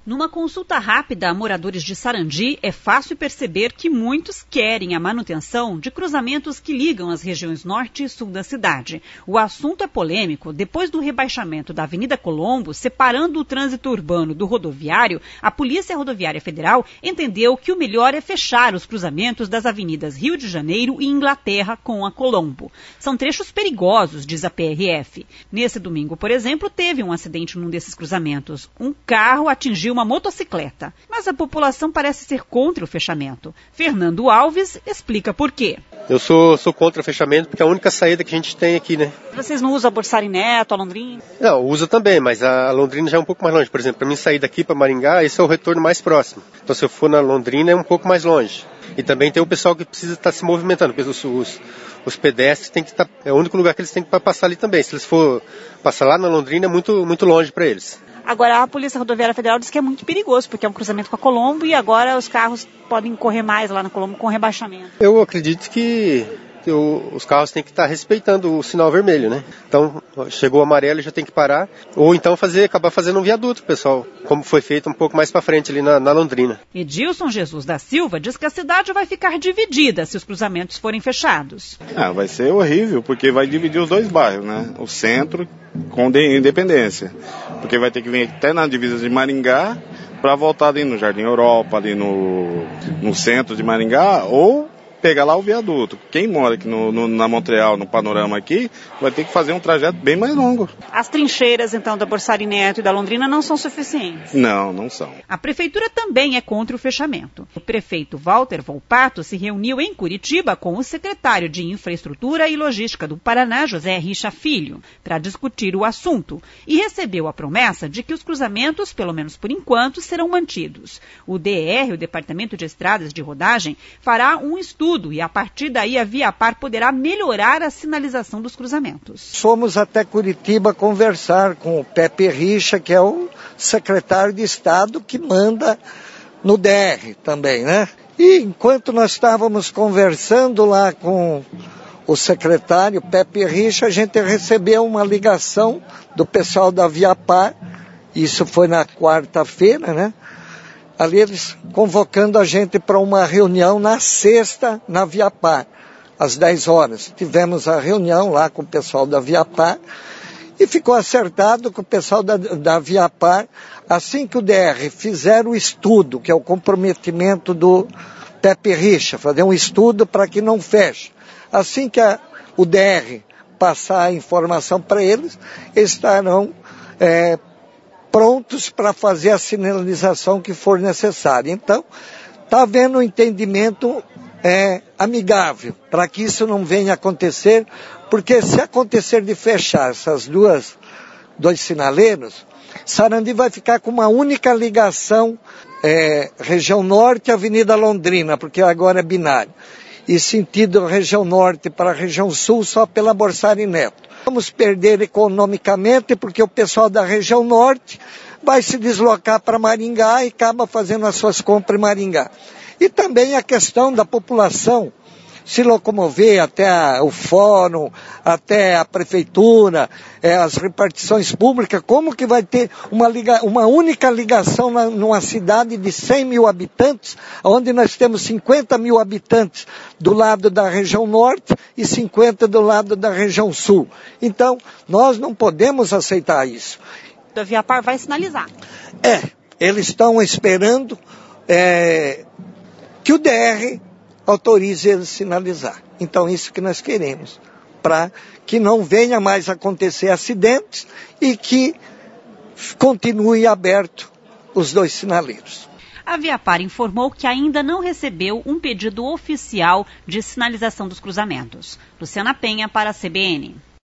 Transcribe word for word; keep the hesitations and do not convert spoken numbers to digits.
Numa consulta rápida a moradores de Sarandi, é fácil perceber que muitos querem a manutenção de cruzamentos que ligam as regiões norte e sul da cidade. O assunto é polêmico. Depois do rebaixamento da Avenida Colombo, separando o trânsito urbano do rodoviário, a Polícia Rodoviária Federal entendeu que o melhor é fechar os cruzamentos das avenidas Rio de Janeiro e Inglaterra com a Colombo. São trechos perigosos, diz a P R F. Nesse domingo, por exemplo, teve um acidente num desses cruzamentos. Um carro atingiu uma motocicleta, mas a população parece ser contra o fechamento. Fernando Alves explica por quê. Eu sou, sou contra o fechamento porque é a única saída que a gente tem aqui, né? Vocês não usam a Borsari Neto, a Londrina? Não, usa também, mas a Londrina já é um pouco mais longe. Por exemplo, para mim sair daqui para Maringá, esse é o retorno mais próximo. Então se eu for na Londrina é um pouco mais longe. E também tem o pessoal que precisa estar se movimentando, porque os, os, os pedestres têm que estar, é o único lugar que eles têm que passar ali também. Se eles for passar lá na Londrina é muito, muito longe para eles. Agora, a Polícia Rodoviária Federal diz que é muito perigoso, porque é um cruzamento com a Colombo e agora os carros podem correr mais lá na Colombo com rebaixamento. Eu acredito que, que o, os carros têm que estar respeitando o sinal vermelho, né? Então, chegou o amarelo e já tem que parar. Ou então fazer, acabar fazendo um viaduto, pessoal, como foi feito um pouco mais para frente ali na, na Londrina. Edilson Jesus da Silva diz que a cidade vai ficar dividida se os cruzamentos forem fechados. Ah, vai ser horrível, porque vai dividir os dois bairros, né? O centro com Independência. Porque vai ter que vir até na divisa de Maringá para voltar ali no Jardim Europa, ali no, no centro de Maringá, ou pegar lá o viaduto. Quem mora aqui no, no, na Montreal, no panorama aqui, vai ter que fazer um trajeto bem mais longo. As trincheiras, então, da Borsari Neto e da Londrina não são suficientes? Não, não são. A Prefeitura também é contra o fechamento. O prefeito Walter Volpato se reuniu em Curitiba com o secretário de Infraestrutura e Logística do Paraná, José Richa Filho, para discutir o assunto e recebeu a promessa de que os cruzamentos, pelo menos por enquanto, serão mantidos. O D R, o Departamento de Estradas de Rodagem, fará um estudo e a partir daí a Viapar poderá melhorar a sinalização dos cruzamentos. Fomos até Curitiba conversar com o Pepe Richa, que é o secretário de Estado que manda no D R também, né? E enquanto nós estávamos conversando lá com o secretário Pepe Richa, a gente recebeu uma ligação do pessoal da Viapar, isso foi na quarta-feira, né? Ali eles convocando a gente para uma reunião na sexta, na Viapar, às dez horas. Tivemos a reunião lá com o pessoal da Viapar e ficou acertado com o pessoal da, da Viapar, assim que o D R fizer o estudo, que é o comprometimento do Pepe Richa, fazer um estudo para que não feche. Assim que a, o D R passar a informação para eles, eles estarão é, prontos para fazer a sinalização que for necessária. Então, está havendo um entendimento é, amigável para que isso não venha a acontecer, porque se acontecer de fechar essas duas, dois sinaleiros, Sarandi vai ficar com uma única ligação, é, região norte, Avenida Londrina, porque agora é binário, e sentido região norte para a região sul só pela Borsari Neto. Vamos perder economicamente porque o pessoal da região norte vai se deslocar para Maringá e acaba fazendo as suas compras em Maringá. E também a questão da população se locomover até a, o fórum, até a prefeitura, é, as repartições públicas, como que vai ter uma, liga, uma única ligação na, numa cidade de cem mil habitantes, onde nós temos cinquenta mil habitantes do lado da região norte e cinquenta do lado da região sul. Então, nós não podemos aceitar isso. A Viapar vai sinalizar. É, eles estão esperando é, que o D R autorize eles a sinalizar. Então, isso que nós queremos, para que não venha mais acontecer acidentes e que continue aberto os dois sinaleiros. A Viapar informou que ainda não recebeu um pedido oficial de sinalização dos cruzamentos. Luciana Penha para a C B N.